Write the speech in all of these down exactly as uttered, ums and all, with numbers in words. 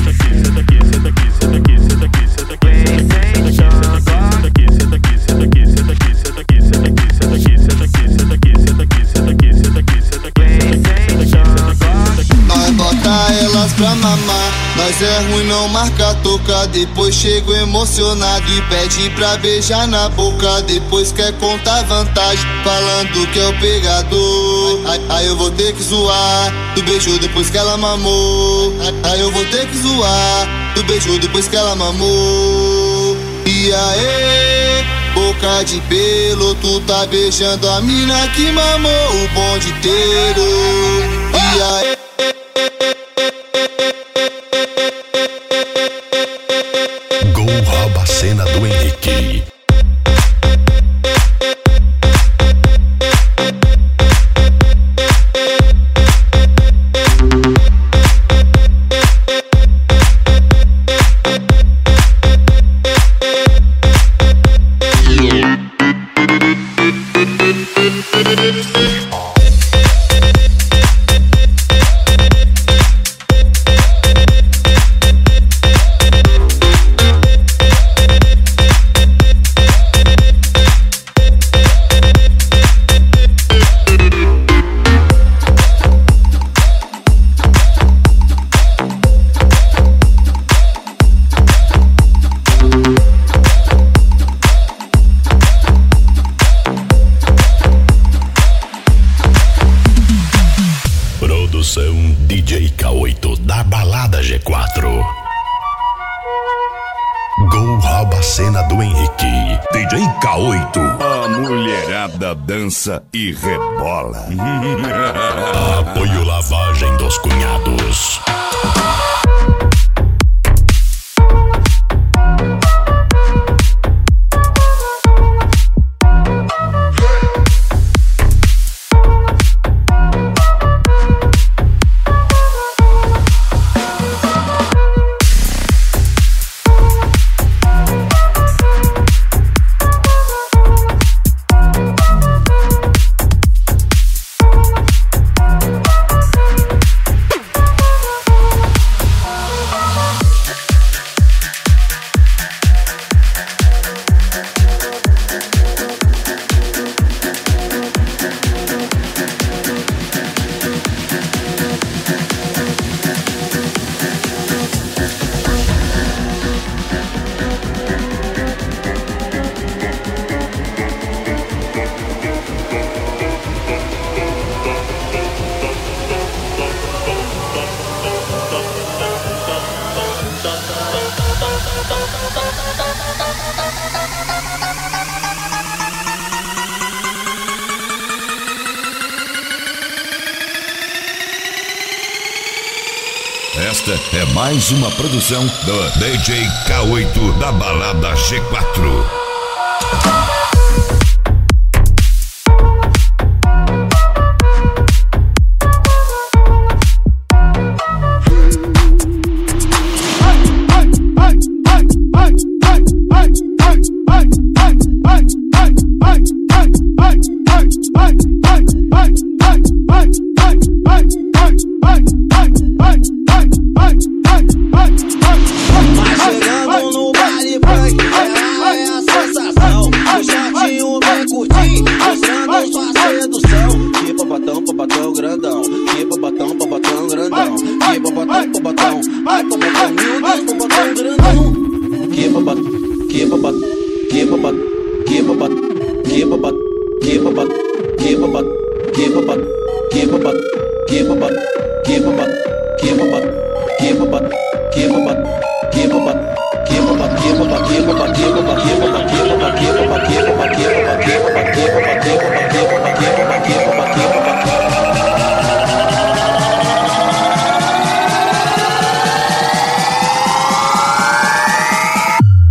Pra mamar, nós é ruim, não marca toca. Depois chego emocionado e pede pra beijar na boca. Depois quer contar vantagem, falando que é o pegador. Aí, aí eu vou ter que zoar do beijo depois que ela mamou. Aí, aí eu vou ter que zoar do beijo depois que ela mamou. E aí, boca de pelo, tu tá beijando a mina que mamou o bonde inteiro. E aí, rouba a cena do Henrique. K oito. A mulherada dança e rebola. Apoio Lavagem dos Cunhados. Esta é mais uma produção do D J K oito da Balada G quatro.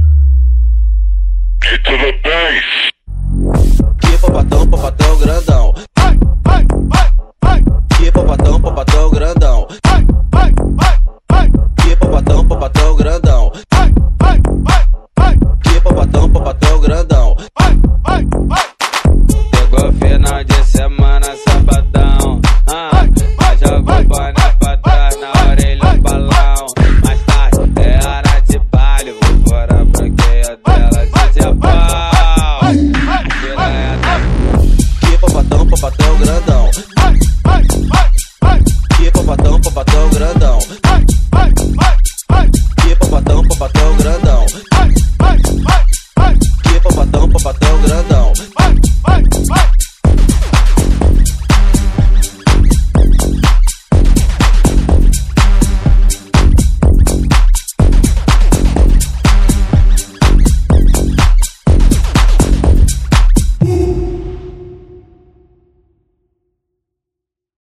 Que papadão, papadão grandão.